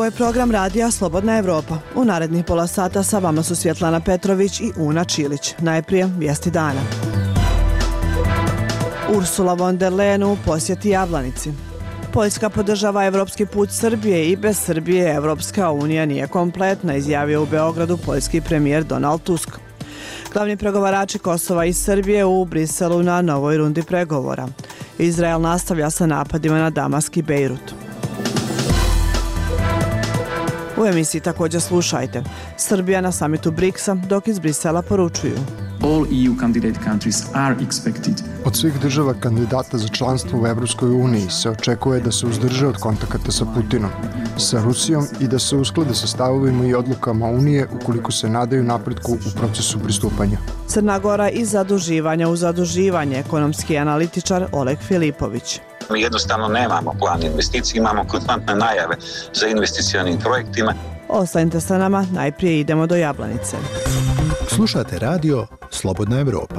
Ovo je program radija Slobodna Evropa. U narednih pola sata sa vama su Svjetlana Petrović i Una Čilić. Najprije vijesti dana. Ursula von der Leyen u posjeti Jablanici. Poljska podržava evropski put Srbije i bez Srbije Evropska unija nije kompletna, izjavio u Beogradu poljski premijer Donald Tusk. Glavni pregovarači Kosova i Srbije u Briselu na novoj rundi pregovora. Izrael nastavlja sa napadima na Damask i Bejrut. U emisiji također slušajte. Srbija na samitu BRICS-a, dok iz Brisela poručuju. All EU candidate countries are expected. Od svih država kandidata za članstvo u Evropskoj uniji se očekuje da se uzdrže od kontakata sa Putinom, sa Rusijom i da se usklade sa stavovima i odlukama Unije ukoliko se nadaju napretku u procesu pristupanja. Crna Gora iz zaduživanja u zaduživanje, ekonomski analitičar Oleg Filipović. Mi jednostavno nemamo plan investicija, imamo konstantne najave za investicionim projektima. Ostanite sa nama, najprije idemo do Jablanice. Slušate radio Slobodna Evropa.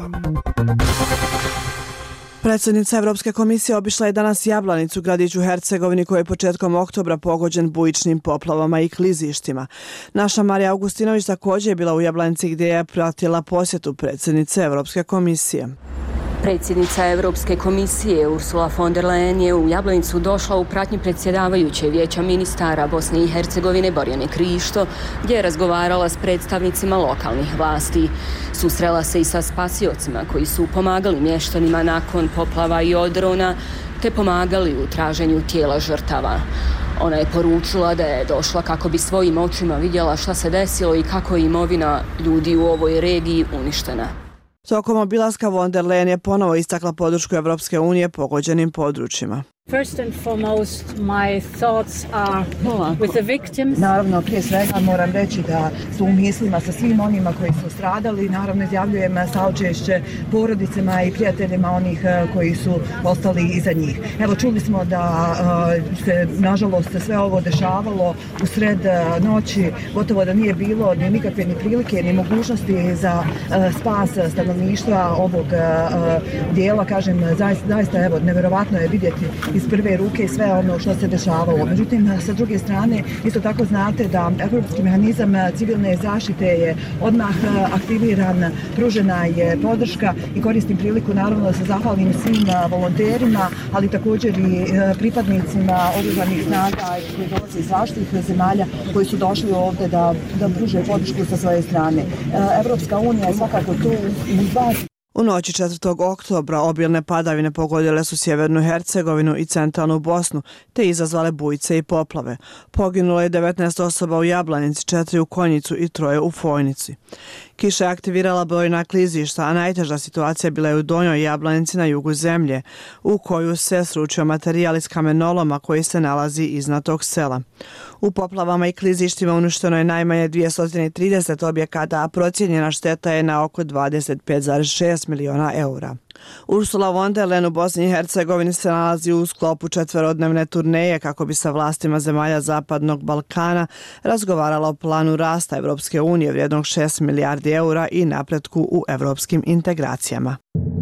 Predsjednica Evropske komisije obišla je danas Jablanicu, gradić u Hercegovini koji je početkom oktobra pogođen bujičnim poplavama i klizištima. Naša Marija Augustinović također je bila u Jablanici gdje je pratila posjetu predsjednice Evropske komisije. Predsjednica Europske komisije Ursula von der Leyen je u Jablanicu došla u pratnji predsjedavajuće Vijeća ministara Bosne i Hercegovine Borjane Krišto, gdje je razgovarala s predstavnicima lokalnih vlasti. Susrela se i sa spasiocima koji su pomagali mještanima nakon poplava i odrona, te pomagali u traženju tijela žrtava. Ona je poručila da je došla kako bi svojim očima vidjela šta se desilo i kako je imovina ljudi u ovoj regiji uništena. Tokom obilaska von der Leyen je ponovo istakla podršku Evropske unije pogođenim područjima. First and foremost, my thoughts are with the victims. Naravno, prije svega moram reći da su u mislima sa svim onima koji su stradali. Naravno, izjavljujem saučešće porodicama i prijateljima onih koji su ostali iza njih. Evo, čuli smo da se, nažalost, sve ovo dešavalo u sred noći. Gotovo da nije bilo ni nikakve ni prilike, ni mogućnosti za spas stanovništva ovog dijela. Kažem, zaista, evo, nevjerovatno je vidjeti iz prve ruke sve ono što se dešavalo. Međutim, sa druge strane, isto tako znate da Europski mehanizam civilne zaštite je odmah aktiviran, pružena je podrška i koristim priliku naravno da se zahvalim svim volonterima, ali također i pripadnicima oružanih snaga koji dolaze iz različitih zemalja koji su došli ovdje da pruže podršku sa svoje strane. Europska unija je svakako tu uz vas. U noći 4. oktobra obilne padavine pogodile su sjevernu Hercegovinu i centralnu Bosnu, te izazvale bujice i poplave. Poginulo je 19 osoba u Jablanici, 4 u Konjicu i 3 u Fojnici. Kiša je aktivirala brojna klizišta, a najteža situacija bila je u Donjoj Jablanici na jugu zemlje, u koju se sručio materijal iz kamenoloma koji se nalazi iznad tog sela. U poplavama i klizištima uništeno je najmanje 230 objekata, a procijenjena šteta je na oko 25,6 miliona eura. Ursula von der Leyen u Bosni i Hercegovini se nalazi u sklopu 4-dnevne turneje kako bi sa vlastima zemalja Zapadnog Balkana razgovarala o planu rasta Evropske unije vrijednog 6 milijardi eura i napretku u evropskim integracijama.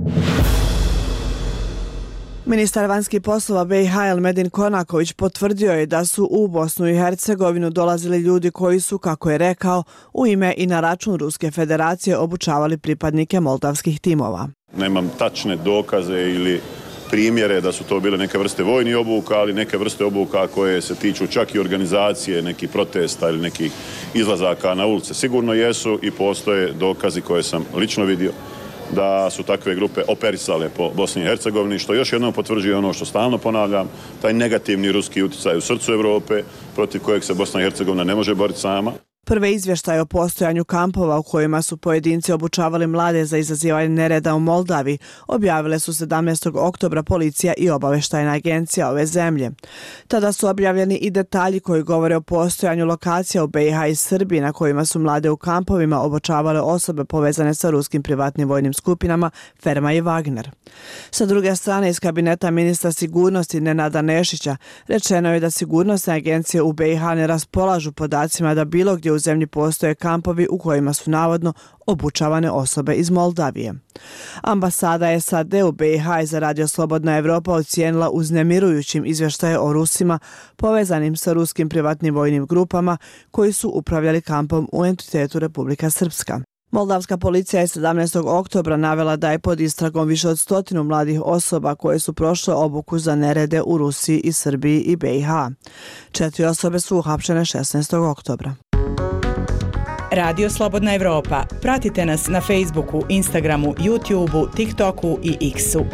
Ministar vanjskih poslova BiH Elmedin Konaković potvrdio je da su u Bosnu i Hercegovinu dolazili ljudi koji su, kako je rekao, u ime i na račun Ruske federacije obučavali pripadnike moldavskih timova. Nemam tačne dokaze ili primjere da su to bile neke vrste vojnih obuka, ali neke vrste obuka koje se tiču čak i organizacije nekih protesta ili nekih izlazaka na ulice. Sigurno jesu i postoje dokazi koje sam lično vidio da su takve grupe operisale po Bosni i Hercegovini, što još jednom potvrđuje ono što stalno ponavljam, taj negativni ruski utjecaj u srcu Europe, protiv kojeg se Bosna i Hercegovina ne može boriti sama. Prve izvještaje o postojanju kampova u kojima su pojedinci obučavali mlade za izazivanje nereda u Moldavi objavile su 17. oktobra policija i obavještajna agencija ove zemlje. Tada su objavljeni i detalji koji govore o postojanju lokacija u BiH i Srbiji na kojima su mlade u kampovima obučavale osobe povezane sa ruskim privatnim vojnim skupinama Ferma i Wagner. Sa druge strane, iz kabineta ministra sigurnosti Nenada Nešića rečeno je da sigurnosne agencije u BiH ne raspolažu podacima da bilo gdje u zemlji postoje kampovi u kojima su navodno obučavane osobe iz Moldavije. Ambasada SAD u BiH je za Radio Slobodna Evropa ocijenila uznemirujućim izvještaje o Rusima povezanim sa ruskim privatnim vojnim grupama koji su upravljali kampom u entitetu Republika Srpska. Moldavska policija je 17. oktobra navela da je pod istragom više od 100 mladih osoba koje su prošle obuku za nerede u Rusiji i Srbiji i BiH. 4 osobe su uhapšene 16. oktobra. Radio Slobodna Evropa. Pratite nas na Facebooku, Instagramu, YouTubeu, TikToku i X-u.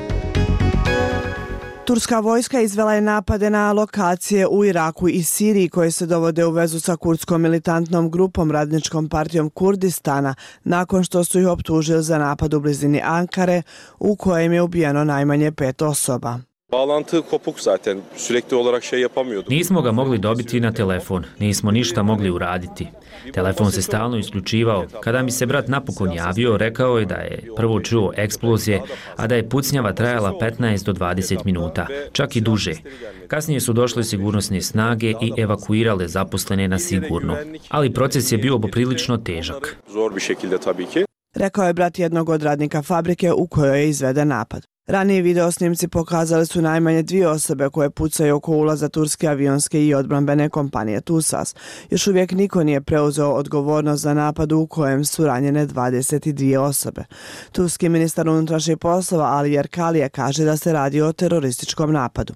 Turska vojska izvela je napade na lokacije u Iraku i Siriji koje se dovode u vezu sa kurdskom militantnom grupom Radničkom partijom Kurdistana nakon što su ih optužili za napad u blizini Ankare u kojem je ubijeno najmanje 5 osoba. Bağlantı kopuk zaten. Sürekli olarak şey yapamıyorduk. Nismo ga mogli dobiti na telefon, nismo ništa mogli uraditi. Telefon se stalno isključivao. Kada mi se brat napokon javio, rekao je da je prvo čuo eksplozije, a da je pucnjava trajala 15 do 20 minuta, čak i duže. Kasnije su došle sigurnosne snage i evakuirale zaposlene na sigurno. Ali proces je bio poprilično težak. Zor bir şekilde tabii ki. Rekao je brat jednog od radnika fabrike u kojoj je izveden napad. Raniji videosnimci pokazali su najmanje 2 osobe koje pucaju oko ulaza turske avionske i odbrambene kompanije TUSAS. Još uvijek niko nije preuzeo odgovornost za napad u kojem su ranjene 22 osobe. Turski ministar unutrašnjih poslova Ali Yerkalije kaže da se radi o terorističkom napadu.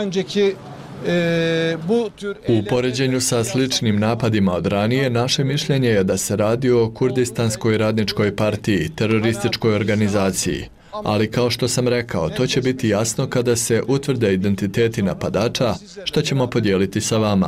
U poređenju sa sličnim napadima od ranije, naše mišljenje je da se radi o Kurdistanskoj radničkoj partiji, terorističkoj organizaciji. Ali kao što sam rekao, to će biti jasno kada se utvrde identiteti napadača, što ćemo podijeliti sa vama.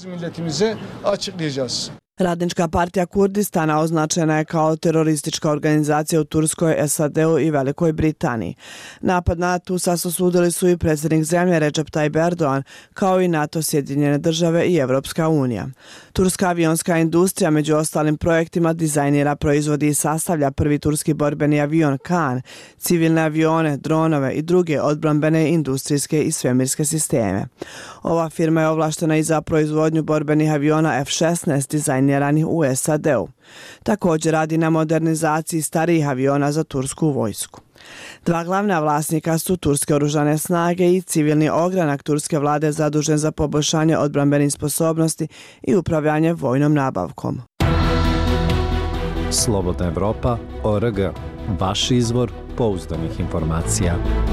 Radnička partija Kurdistana označena je kao teroristička organizacija u Turskoj, SAD-u i Velikoj Britaniji. Napad na TUSAS osudili su i predsjednik zemlje Recep Tayyip Erdogan, kao i NATO, Sjedinjene države i Evropska unija. Turska avionska industrija među ostalim projektima dizajnira, proizvodi i sastavlja prvi turski borbeni avion Kan, civilne avione, dronove i druge odbrambene industrijske i svemirske sisteme. Ova firma je ovlaštena i za proizvodnju borbenih aviona F-16 dizajniranih u SAD-u. Također radi na modernizaciji starijih aviona za tursku vojsku. 2 glavna vlasnika su turske oružane snage i civilni ogranak turske vlade zadužen za poboljšanje odbrambenih sposobnosti i upravljanje vojnom nabavkom. Slobodna Evropa.org. Vaš izvor pouzdanih informacija.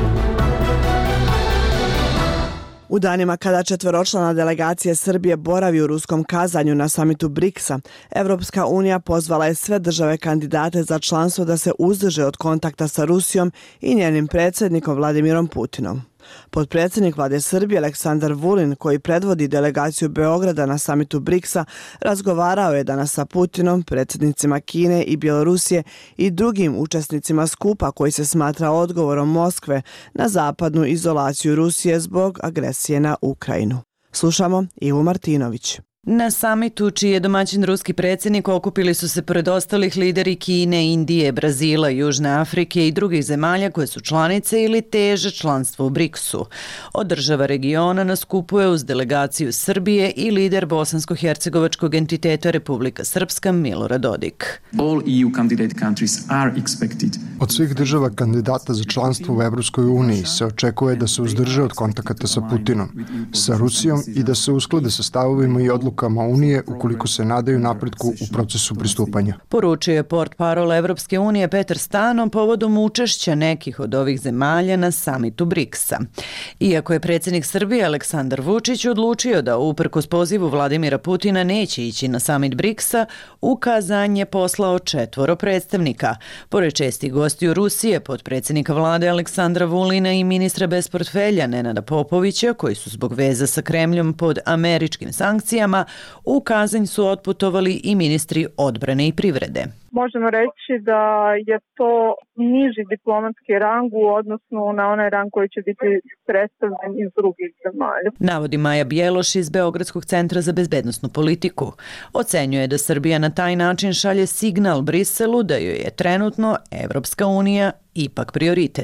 U danima kada 4-člana delegacija Srbije boravi u ruskom Kazanju na samitu BRICS-a, Evropska unija pozvala je sve države kandidate za članstvo da se uzdrže od kontakta sa Rusijom i njenim predsjednikom Vladimirom Putinom. Potpredsjednik vlade Srbije Aleksandar Vulin, koji predvodi delegaciju Beograda na samitu BRICS-a, razgovarao je danas sa Putinom, predsjednicima Kine i Bjelorusije i drugim učesnicima skupa koji se smatra odgovorom Moskve na zapadnu izolaciju Rusije zbog agresije na Ukrajinu. Slušamo Ivu Martinović. Na samitu, čiji je domaćin ruski predsjednik, okupili su se pored ostalih lideri Kine, Indije, Brazila, Južne Afrike i drugih zemalja koje su članice ili teže članstvo u BRICS-u. Od država regiona na skupu je uz delegaciju Srbije i lider bosansko-hercegovačkog entiteta Republika Srpska Milorad Dodik. All EU candidate countries are expected. Od svih država kandidata za članstvo u Evropskoj uniji se očekuje da se uzdrže od kontakata sa Putinom, sa Rusijom i da se usklade sa stavovima i odlukama Unije ukoliko se nadaju napretku u procesu pristupanja. Poručio je portparol Evropske unije Petar Stano povodom učešća nekih od ovih zemalja na samitu BRICS-a. Iako je predsjednik Srbije Aleksandar Vučić odlučio da uprkos pozivu Vladimira Putina neće ići na samit BRICS-a, u Kazanj je poslao 4 predstavnika. Pored čestih gostiju Rusije, potpredsjednika vlade Aleksandra Vulina i ministra bez portfelja Nenada Popovića, koji su zbog veza sa Kremljom pod američkim sankcijama, u Kazanj su otputovali i ministri odbrane i privrede. Možemo reći da je to niži diplomatski rang u odnosu na onaj rang koji će biti predstavljen iz drugih zemalja. Navodi Maja Bjeloš iz Beogradskog centra za bezbednosnu politiku. Ocenjuje da Srbija na taj način šalje signal Briselu da joj je trenutno Evropska unija ipak prioritet.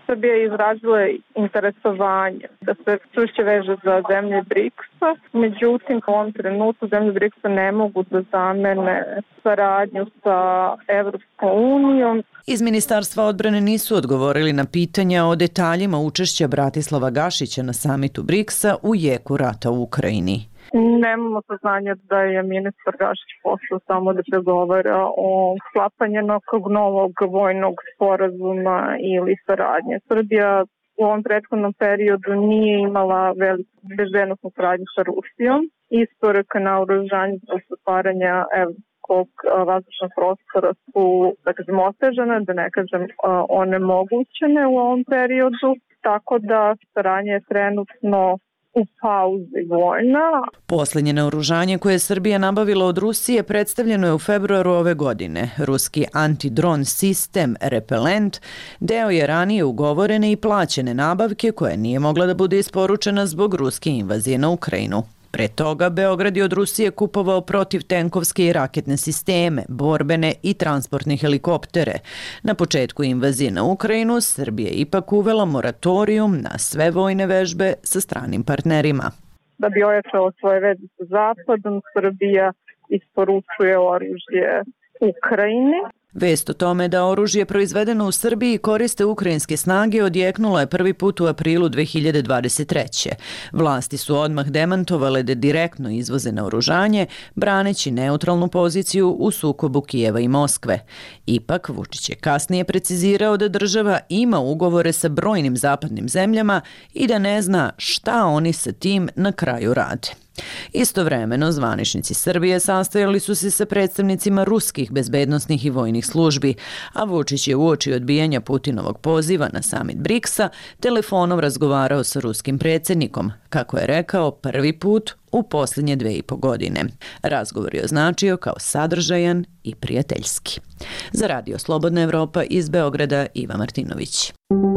Srbija je izrazila interesovanje da se čvršće veže za zemlje BRICS-a, međutim u ovom trenutku zemlje BRICS-a ne mogu da zamene saradnju sa Evropskom unijom. Iz Ministarstva odbrane nisu odgovorili na pitanja o detaljima učešća Bratislava Gašića na samitu BRICS-a u jeku rata u Ukrajini. Nemamo saznanja da je ministar Gašić poslao samo da pregovara o sklapanju nekog novog vojnog sporazuma ili saradnje. Srbija u ovom prethodnom periodu nije imala veliku bezbednosnu saradnju sa Rusijom. Isporuke na oružanje za stvaranje evropskog vazdušnog prostora su, da kažem, otežane, da ne kažem onemogućene u ovom periodu, tako da saradnja je trenutno u pauzi vojna. Poslednje naoružanje koje je Srbija nabavila od Rusije predstavljeno je u februaru ove godine. Ruski antidron sistem Repelent deo je ranije ugovorene i plaćene nabavke koja nije mogla da bude isporučena zbog ruske invazije na Ukrajinu. Pre toga, Beograd je od Rusije kupovao protivtenkovske i raketne sisteme, borbene i transportne helikoptere. Na početku invazije na Ukrajinu, Srbija je ipak uvela moratorijum na sve vojne vežbe sa stranim partnerima. Da bi ojačala svoje veze sa Zapadom, Srbija isporučuje oružje Ukrajini. Vest o tome da oružje proizvedeno u Srbiji koriste ukrajinske snage odjeknula je prvi put u aprilu 2023. Vlasti su odmah demantovale da direktno izvoze naoružanje, braneći neutralnu poziciju u sukobu Kijeva i Moskve. Ipak, Vučić je kasnije precizirao da država ima ugovore sa brojnim zapadnim zemljama i da ne zna šta oni sa tim na kraju rade. Istovremeno, zvaničnici Srbije sastajali su se sa predstavnicima ruskih bezbednosnih i vojnih službi, a Vučić je uoči odbijanja Putinovog poziva na samit BRICS-a telefonom razgovarao sa ruskim predsjednikom, kako je rekao, prvi put u posljednje 2,5 godine. Razgovor je označio kao sadržajan i prijateljski. Za Radio Slobodna Evropa iz Beograda, Iva Martinović.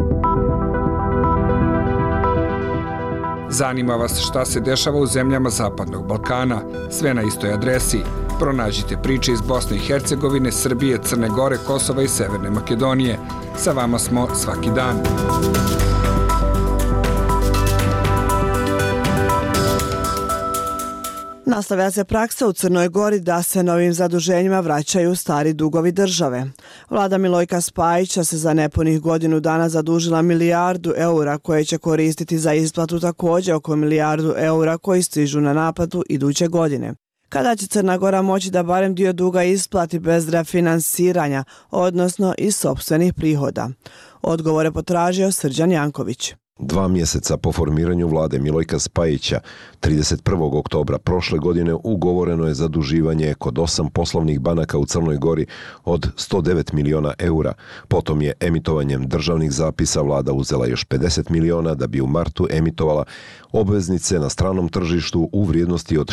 Zanima vas šta se dešava u zemljama Zapadnog Balkana? Sve na istoj adresi. Pronađite priče iz Bosne i Hercegovine, Srbije, Crne Gore, Kosova i Severne Makedonije. Sa vama smo svaki dan. Nastavlja se praksa u Crnoj Gori da se novim zaduženjima vraćaju stari dugovi države. Vlada Milojka Spajića se za nepunih godinu dana zadužila 1 milijardu eura koje će koristiti za isplatu također oko 1 milijardu eura koji stižu na naplatu iduće godine. Kada će Crna Gora moći da barem dio duga isplati bez refinansiranja, odnosno iz sopstvenih prihoda? Odgovore potražio Srđan Janković. 2 mjeseca po formiranju vlade Milojka Spajića, 31. oktobra prošle godine ugovoreno je zaduživanje kod 8 poslovnih banaka u Crnoj Gori od 109 miliona eura. Potom je emitovanjem državnih zapisa vlada uzela još 50 miliona da bi u martu emitovala obveznice na stranom tržištu u vrijednosti od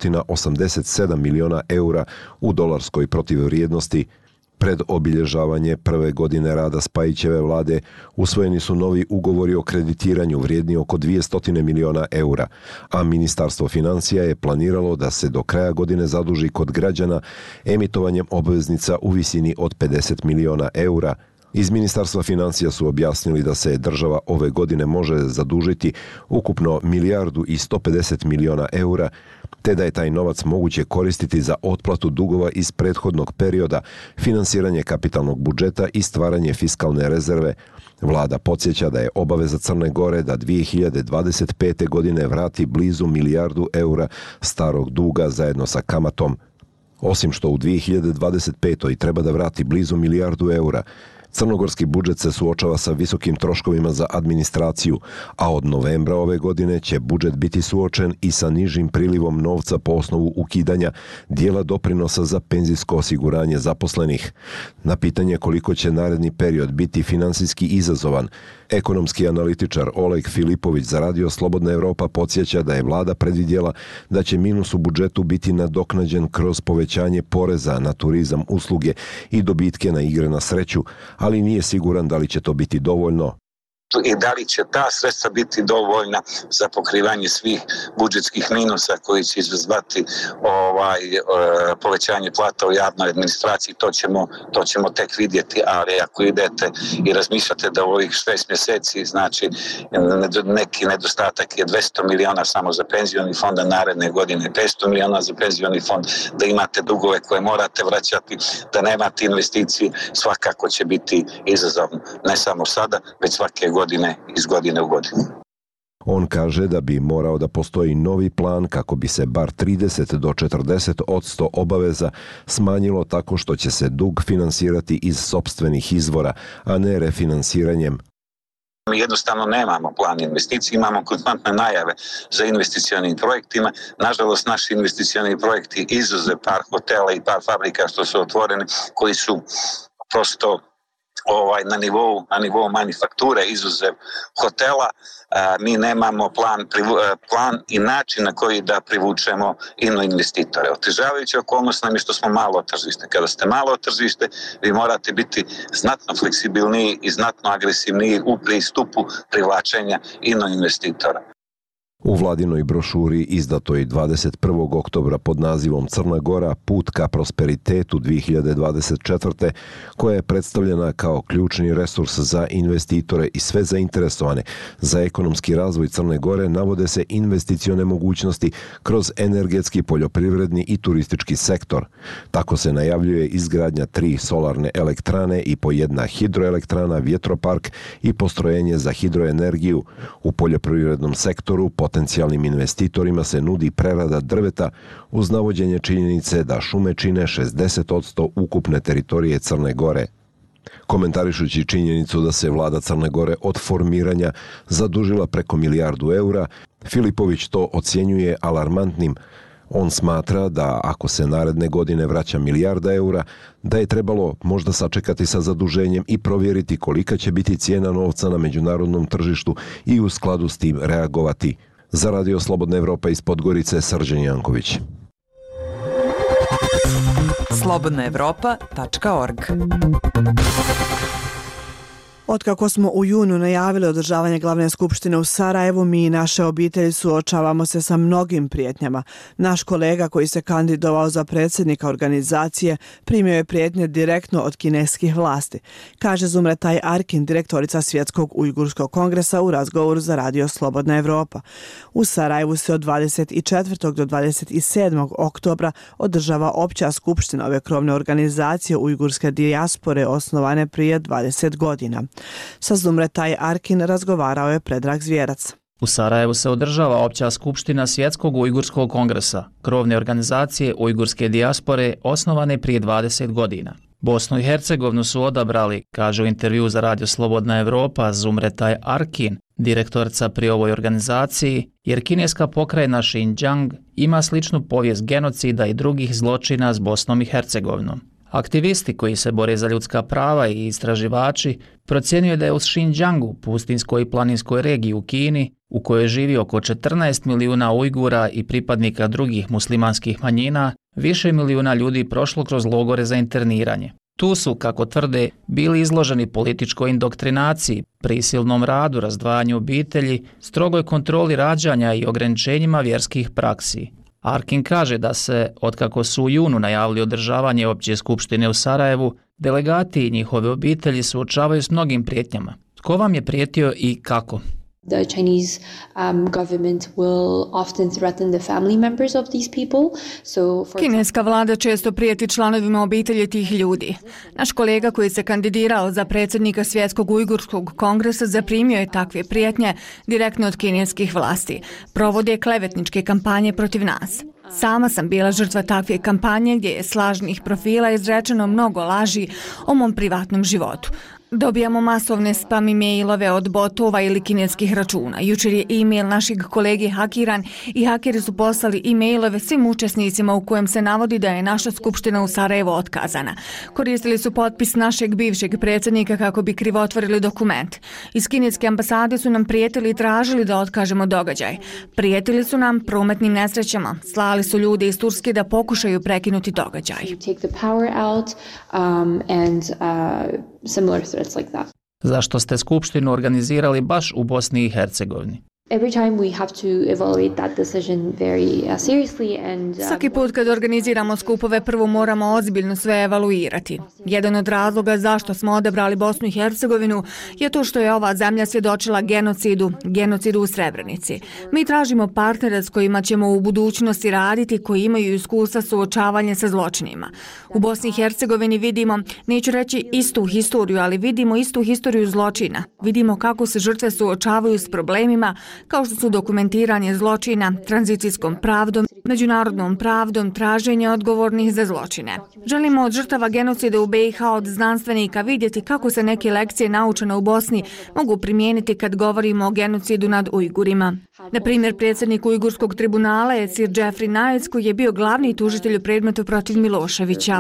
687 miliona eura u dolarskoj protivvrijednosti. Pred obilježavanje prve godine rada Spajićeve vlade usvojeni su novi ugovori o kreditiranju vrijedni oko 200 miliona eura, a Ministarstvo financija je planiralo da se do kraja godine zaduži kod građana emitovanjem obveznica u visini od 50 miliona eura. Iz Ministarstva financija su objasnili da se država ove godine može zadužiti ukupno 1 milijardu i 150 miliona eura, te da je taj novac moguće koristiti za otplatu dugova iz prethodnog perioda, finansiranje kapitalnog budžeta i stvaranje fiskalne rezerve. Vlada podsjeća da je obaveza Crne Gore da 2025. godine vrati blizu 1 milijardu eura starog duga zajedno sa kamatom. Osim što u 2025. treba da vrati blizu 1 milijardu eura, crnogorski budžet se suočava sa visokim troškovima za administraciju, a od novembra ove godine će budžet biti suočen i sa nižim prilivom novca po osnovu ukidanja dijela doprinosa za penzijsko osiguranje zaposlenih. Na pitanje koliko će naredni period biti finansijski izazovan, ekonomski analitičar Oleg Filipović za Radio Slobodna Evropa podsjeća da je vlada predvidjela da će minus u budžetu biti nadoknađen kroz povećanje poreza na turizam, usluge i dobitke na igre na sreću, ali nije siguran da li će to biti dovoljno. i da li će ta sredstva biti dovoljna za pokrivanje svih budžetskih minusa koji će izazvati povećanje plata u javnoj administraciji, to ćemo tek vidjeti, ali ako idete i razmišljate da u ovih 6 mjeseci, znači neki nedostatak je 200 miliona samo za penzioni fond, a naredne godine 500 miliona za penzioni fond, da imate dugove koje morate vraćati, da nemate investicije, svakako će biti izazovno, ne samo sada, već svake godine, iz godine u godinu. On kaže da bi morao da postoji novi plan kako bi se bar 30 do 40% obaveza smanjilo tako što će se dug finansirati iz sopstvenih izvora, a ne refinansiranjem. Mi jednostavno nemamo plan investicija, imamo konstantne najave za investicionim projektima. Nažalost, naši investicioni projekti izuzev par hotela i par fabrika što su otvorene, koji su prosto na nivou manufakture, izuzev hotela, mi nemamo plan i način na koji da privučemo investitore. Otežavajuća okolnost nam je što smo malo tržište. Kada ste malo tržište, vi morate biti znatno fleksibilniji i znatno agresivniji u pristupu privlačenja investitora. U vladinoj brošuri izdatoj 21. oktobra pod nazivom Crna Gora – put ka prosperitetu 2024. koja je predstavljena kao ključni resurs za investitore i sve zainteresovane za ekonomski razvoj Crne Gore, navode se investicione mogućnosti kroz energetski, poljoprivredni i turistički sektor. Tako se najavljuje izgradnja 3 solarne elektrane i po 1 hidroelektrana, vjetropark i postrojenje za hidroenergiju. U poljoprivrednom sektoru potencijalnim investitorima se nudi prerada drveta uz navođenje činjenice da šume čine 60% ukupne teritorije Crne Gore. Komentarišući činjenicu da se vlada Crne Gore od formiranja zadužila preko milijardu eura, Filipović to ocjenjuje alarmantnim. On smatra da ako se naredne godine vraća milijarda eura, da je trebalo možda sačekati sa zaduženjem i provjeriti kolika će biti cijena novca na međunarodnom tržištu i u skladu s tim reagovati. Za Radio Slobodna Evropa iz Podgorice, Srđan Janković. slobodnaevropa.org. Otkako smo u junu najavili održavanje glavne skupštine u Sarajevu, mi i naše obitelji suočavamo se sa mnogim prijetnjama. Naš kolega koji se kandidovao za predsjednika organizacije primio je prijetnje direktno od kineskih vlasti, kaže Zumretaj Arkin, direktorica Svjetskog ujgurskog kongresa u razgovoru za Radio Slobodna Evropa. U Sarajevu se od 24. do 27. oktobra održava opća skupština ove krovne organizacije ujgurske dijaspore osnovane prije 20 godina. Sa Zumretaj Arkin razgovarao je Predrag Zvjerac. U Sarajevu se održava opća skupština Svjetskog ujgurskog kongresa, krovne organizacije ujgurske dijaspore osnovane prije 20 godina. Bosnu i Hercegovinu su odabrali, kaže u intervju za Radio Slobodna Evropa Zumretaj Arkin, direktorica pri ovoj organizaciji, jer kineska pokrajina Xinjiang ima sličnu povijest genocida i drugih zločina s Bosnom i Hercegovinom. Aktivisti koji se bore za ljudska prava i istraživači procjenjuju da je u Xinjiangu, pustinskoj i planinskoj regiji u Kini, u kojoj živi oko 14 milijuna Ujgura i pripadnika drugih muslimanskih manjina, više milijuna ljudi prošlo kroz logore za interniranje. Tu su, kako tvrde, bili izloženi političkoj indoktrinaciji, prisilnom radu, razdvajanju obitelji, strogoj kontroli rađanja i ograničenjima vjerskih praksi. Arkin kaže da se, otkako su u junu najavili održavanje opće skupštine u Sarajevu, delegati i njihove obitelji suočavaju s mnogim prijetnjama. Tko vam je prijetio i kako? The Chinese government will often threaten the family members of these people. Kineska vlada često prijeti članovima obitelji tih ljudi. Naš kolega koji se kandidirao za predsjednika Svjetskog ujgurskog kongresa zaprimio je takve prijetnje direktno od kineskih vlasti. Provode klevetničke kampanje protiv nas. Sama sam bila žrtva takve kampanje gdje je s lažnih profila izrečeno mnogo laži o mom privatnom životu. Dobijamo masovne spam e-mailove od botova ili kineskih računa. Jučer je e-mail našeg kolege hakiran i hakeri su poslali e-mailove svim učesnicima u kojem se navodi da je naša skupština u Sarajevu otkazana. Koristili su potpis našeg bivšeg predsjednika kako bi krivotvorili dokument. Iz kineske ambasade su nam prijetili i tražili da otkažemo događaj. Prijetili su nam prometnim nesrećama. Slali su ljude iz Turske da pokušaju prekinuti događaj. Similar threats like that. Zašto ste skupštinu organizirali baš u Bosni i Hercegovini? Svaki put kad organiziramo skupove, prvo moramo ozbiljno sve evaluirati. Jedan od razloga zašto smo odabrali Bosnu i Hercegovinu je to što je ova zemlja svjedočila genocidu u Srebrenici. Mi tražimo partnere s kojima ćemo u budućnosti raditi, koji imaju iskustva suočavanja sa zločinima. U Bosni i Hercegovini vidimo, neću reći istu historiju, ali vidimo istu historiju zločina. Vidimo kako se žrtve suočavaju s problemima kao što su dokumentiranje zločina, tranzicijskom pravdom, međunarodnom pravdom, traženje odgovornih za zločine. Želimo od žrtava genocida u BiH, od znanstvenika vidjeti kako se neke lekcije naučene u Bosni mogu primijeniti kad govorimo o genocidu nad Ujgurima. Na primjer, predsjednik Ujgurskog tribunala je Sir Jeffrey Niles, koji je bio glavni tužitelj u predmetu protiv Miloševića.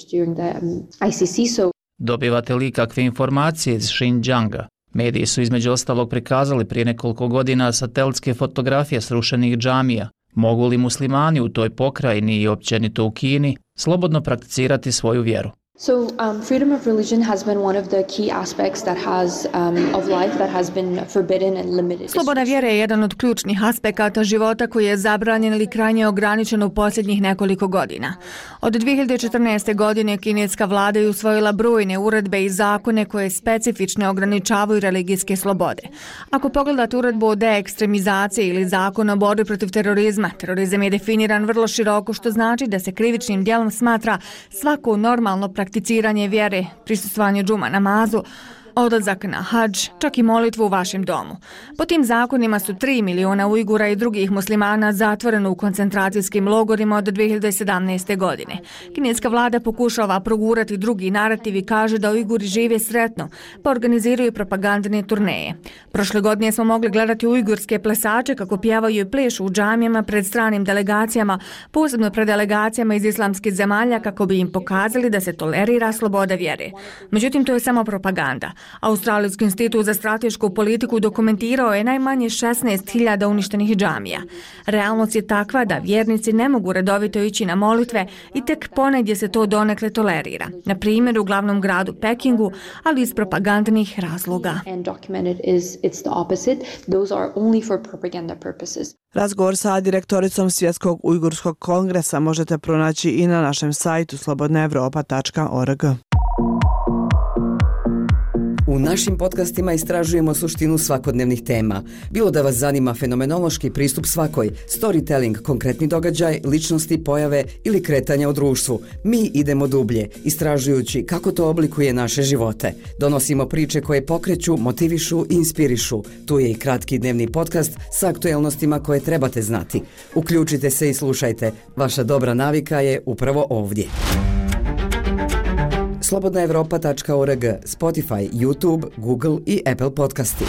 Dobivate li kakve informacije iz Xinjianga? Mediji su između ostalog prikazali prije nekoliko godina satelitske fotografije srušenih džamija. Mogu li muslimani u toj pokrajini i općenito u Kini slobodno prakticirati svoju vjeru? Freedom of religion has been one of the key aspects of life that has been forbidden and limited. Sloboda vjere je jedan od ključnih aspekata života koji je zabranjen ili krajnje ograničen u posljednjih nekoliko godina. Od 2014. godine kineska vlada je usvojila brojne uredbe i zakone koje specifično ograničavaju religijske slobode. Ako pogledate uredbu o deekstremizaciji ili zakon o borbi protiv terorizma, terorizam je definiran vrlo široko, što znači da se krivičnim djelom smatra svako normalno prakticiranje vjere, prisustvovanje džuma namazu, odlazak na hadž, čak i molitvu u vašem domu. Po tim zakonima su 3 miliona Ujgura i drugih muslimana zatvoreno u koncentracijskim logorima od 2017. godine. Kineska vlada pokušava progurati drugi narativ i kaže da Ujguri žive sretno, pa organiziraju propagandne turneje. Prošle godine smo mogli gledati ujgurske plesače kako pjevaju i plešu u džamijama pred stranim delegacijama, posebno pred delegacijama iz islamskih zemalja, kako bi im pokazali da se tolerira sloboda vjere. Međutim, to je samo propaganda. Australijski institut za stratešku politiku dokumentirao je najmanje 16.000 uništenih džamija. Realnost je takva da vjernici ne mogu redovito ići na molitve i tek ponegdje se to donekle tolerira. Na primjer u glavnom gradu Pekingu, ali iz propagandnih razloga. Razgovor sa direktoricom Svjetskog ujgurskog kongresa možete pronaći i na našem sajtu slobodnaevropa.org. U našim podcastima istražujemo suštinu svakodnevnih tema. Bilo da vas zanima fenomenološki pristup svakoj, storytelling, konkretni događaj, ličnosti, pojave ili kretanja u društvu. Mi idemo dublje, istražujući kako to oblikuje naše živote. Donosimo priče koje pokreću, motivišu i inspirišu. Tu je i kratki dnevni podcast sa aktuelnostima koje trebate znati. Uključite se i slušajte. Vaša dobra navika je upravo ovdje. Slobodnaevropa.org, Spotify, YouTube, Google i Apple podcasti.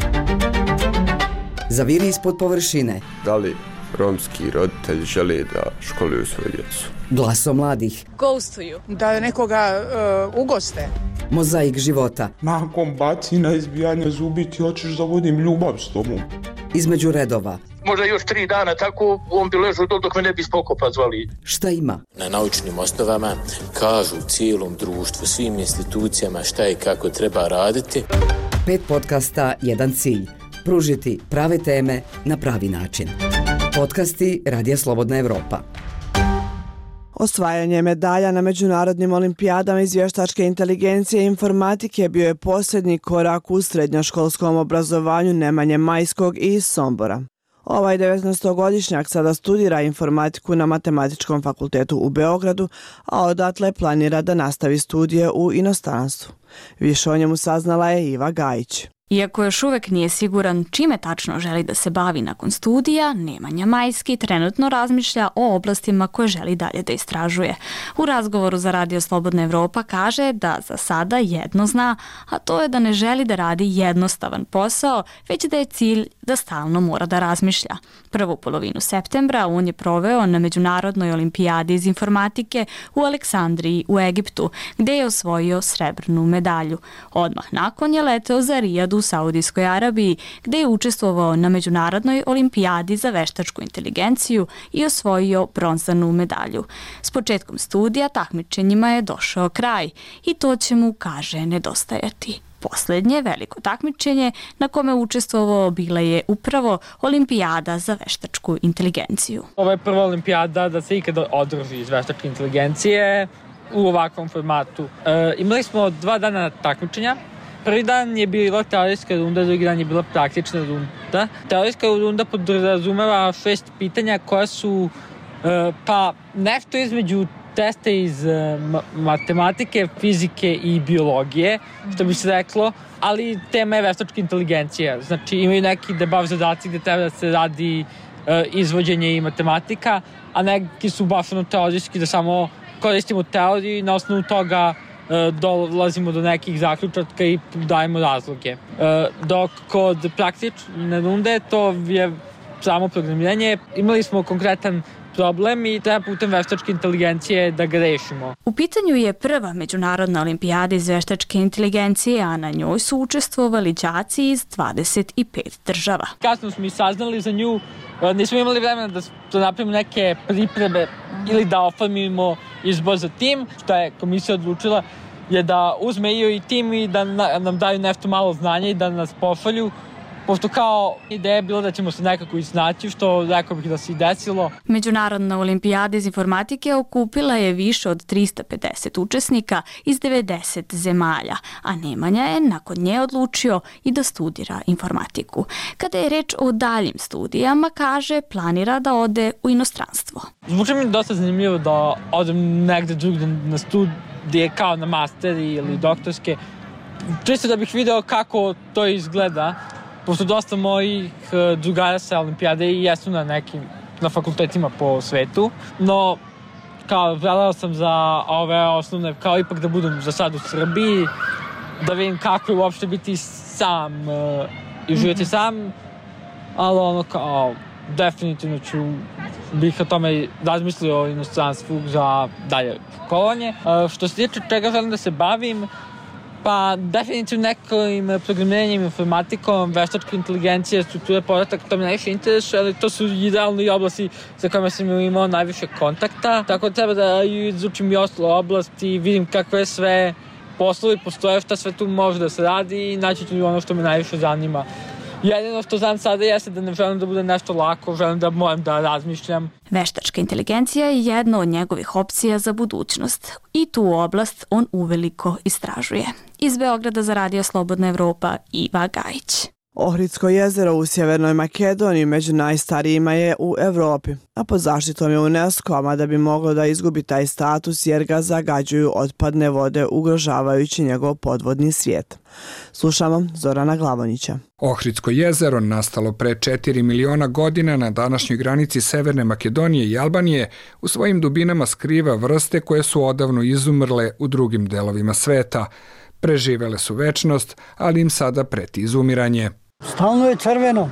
Zaviri ispod površine. Da li romski roditelji žele da školuju svoju djecu? Glaso mladih. Ghostuju. Da nekoga ugoste. Mozaik života. Nakon bacina, izbijanja zubi ti hoćeš da vodim ljubav s tobom. Između redova. Možda još 3 dana tako on bi ležao dok me ne bi spokopa zvali. Šta ima? Na naučnim osnovama kažu cijelom društvu, svim institucijama šta i kako treba raditi. 5 podcasta, jedan cilj. Pružiti prave teme na pravi način. Podcasti Radija Slobodna Evropa. Osvajanje medalja na međunarodnim olimpijadama iz vještačke inteligencije i informatike bio je posljednji korak u srednjoškolskom obrazovanju Nemanje Majskog iz Sombora. Ovaj 19-godišnjak sada studira informatiku na Matematičkom fakultetu u Beogradu, a odatle planira da nastavi studije u inostranstvu. Više o njemu saznala je Iva Gajić. Iako još uvek nije siguran čime tačno želi da se bavi nakon studija, Nemanja Majski trenutno razmišlja o oblastima koje želi dalje da istražuje. U razgovoru za Radio Slobodna Evropa kaže da za sada jedno zna, a to je da ne želi da radi jednostavan posao, već da je cilj da stalno mora da razmišlja. Prvu polovinu septembra on je proveo na Međunarodnoj olimpijadi iz informatike u Aleksandriji u Egiptu, gde je osvojio srebrnu medalju. Odmah nakon je leteo za Rijadu u Saudijskoj Arabiji, gde je učestvovao na Međunarodnoj olimpijadi za veštačku inteligenciju i osvojio bronzanu medalju. S početkom studija takmičenjima je došao kraj i to će mu, kaže, nedostajati. Poslednje veliko takmičenje na kome učestvovao bila je upravo olimpijada za veštačku inteligenciju. Ovo je prva olimpijada da se ikada održi iz veštačke inteligencije u ovakvom formatu. Imali smo 2 dana takmičenja. Prvi dan je bila teorijska runda, drugi dan je bila praktična runda. Teorijska runda podrazumeva 6 pitanja koja su pa nešto između testa iz matematike, fizike i biologije, što bi se reklo, ali tema je veštačka inteligencija. Znači imaju neki debav zadaci gde treba da se radi izvođenje i matematika, a neki su baš teorijski da samo koristimo teoriju i na osnovu toga dolazimo do nekih zaključaka i dajemo razloge. Dok kod praktične runde to je samo programiranje. Imali smo konkretan problem i treba putem veštačke inteligencije da ga rešimo. U pitanju je prva međunarodna olimpijada iz veštačke inteligencije, a na njoj su učestvovali đaci iz 25 država. Kasno smo i saznali za nju, nismo imali vremena da napravimo neke pripreme ili da oformimo izbor za tim, što je komisija odlučila je da uzme i tim i da nam daju nešto malo znanja i da nas pošalju, pošto kao ideja je bilo da ćemo se nekako iznaći, što rekao bih da se i desilo. Međunarodna olimpijada iz informatike okupila je više od 350 učesnika iz 90 zemalja, a Nemanja je nakon nje odlučio i da studira informatiku. Kada je reč o daljim studijama, kaže, planira da ode u inostranstvo. Zvuči mi dosta zanimljivo da odem negde drugde na studije kao na masteri ili doktorske, čisto da bih video kako to izgleda, pošto dosta mojih drugara sa olimpijade i jesu na fakultetima po svetu, no kao želeo sam za ove osnovne, kao ipak da budem za sad u Srbiji, da vidim kako je uopšte biti sam i živjeti sam, ali kao definitivno bih o tome razmislio o inostranstvu za dalje školovanje. Što se tiče čega želim da se bavim, pa definitivno nekim programiranjem, informatikom, veštačka inteligencija, struktura podataka, to me najviše interesuje, ali to su idealno i oblasti za kojima sam imao najviše kontakta. Tako da treba da izučim i ostale oblasti i vidim kakve sve poslovi postoje, šta sve tu može da se radi i naći ću ono što me najviše zanima. Jedino što znam sada jeste da ne želim da bude nešto lako, želim da moram da razmišljam. Veštačka inteligencija je jedna od njegovih opcija za budućnost i tu oblast on uveliko istražuje. Iz Beograda za Radio Slobodna Evropa, Iva Gajić. Ohridsko jezero u Sjevernoj Makedoniji među najstarijima je u Evropi, a pod zaštitom je UNESCO, mada bi moglo da izgubi taj status jer ga zagađuju otpadne vode ugrožavajući njegov podvodni svijet. Slušamo Zorana Glavonića. Ohridsko jezero, nastalo pre 4 miliona godina na današnjoj granici Severne Makedonije i Albanije, u svojim dubinama skriva vrste koje su odavno izumrle u drugim delovima sveta. Preživele su večnost, ali im sada preti izumiranje. Stalno je crveno,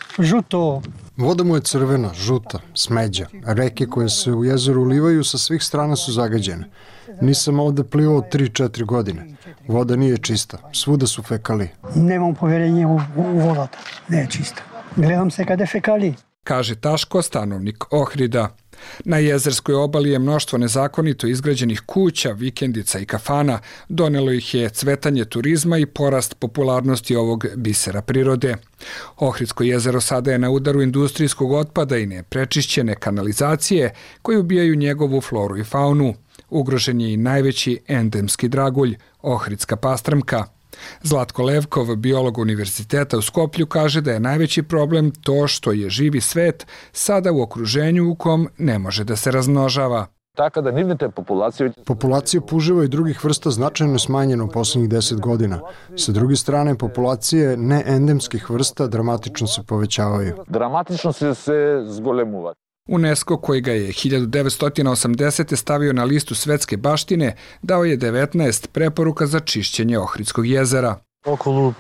žuto. Voda mu je crvena, žuta, smeđa. Reke koje se u jezeru ulivaju sa svih strana su zagađene. Nisam ovde plivao 3-4 godine. Voda nije čista, svuda su fekali. Nemam poverenje u vodata, ne je čista. Gledam se kada je fekali. Kaže Taško, stanovnik Ohrida. Na jezerskoj obali je mnoštvo nezakonito izgrađenih kuća, vikendica i kafana. Donelo ih je cvetanje turizma i porast popularnosti ovog bisera prirode. Ohridsko jezero sada je na udaru industrijskog otpada i neprečišćene kanalizacije koji ubijaju njegovu floru i faunu. Ugrožen je i najveći endemski dragulj, ohridska pastrmka. Zlatko Levkov, biolog Univerziteta u Skoplju, kaže da je najveći problem to što je živi svet sada u okruženju u kom ne može da se razmnožava. Populacija puževa i drugih vrsta značajno smanjena u poslednjih 10 godina. Sa druge strane, populacije neendemskih vrsta dramatično se povećavaju. Dramatično se zgolemuva. UNESCO, koji ga je 1980. stavio na listu svetske baštine, dao je 19 preporuka za čišćenje Ohridskog jezera. Oko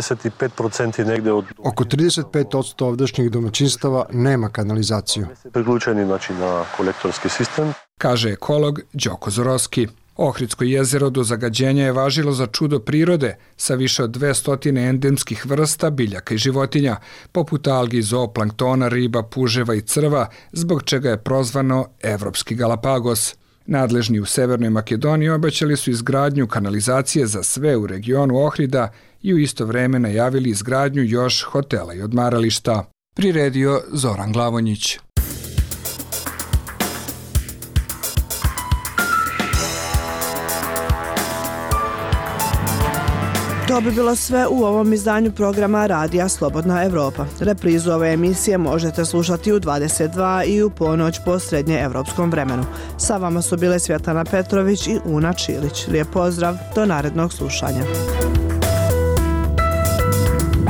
35% ovdašnjih domaćinstava nema kanalizaciju. Priključeni na kolektorski sistem, kaže ekolog Đoko Zoroski. Ohridsko jezero do zagađenja je važilo za čudo prirode sa više od 200 endemskih vrsta biljaka i životinja, poput algi, zooplanktona, riba, puževa i crva, zbog čega je prozvano Evropski Galapagos. Nadležni u Severnoj Makedoniji obećali su izgradnju kanalizacije za sve u regionu Ohrida i u isto vreme najavili izgradnju još hotela i odmarališta. Priredio Zoran Glavonjić. To bi bilo sve u ovom izdanju programa Radija Slobodna Evropa. Reprizu ove emisije možete slušati u 22 i u ponoć po srednje evropskom vremenu. Sa vama su bile Svjetlana Petrović i Una Čilić. Lijep pozdrav, do narednog slušanja.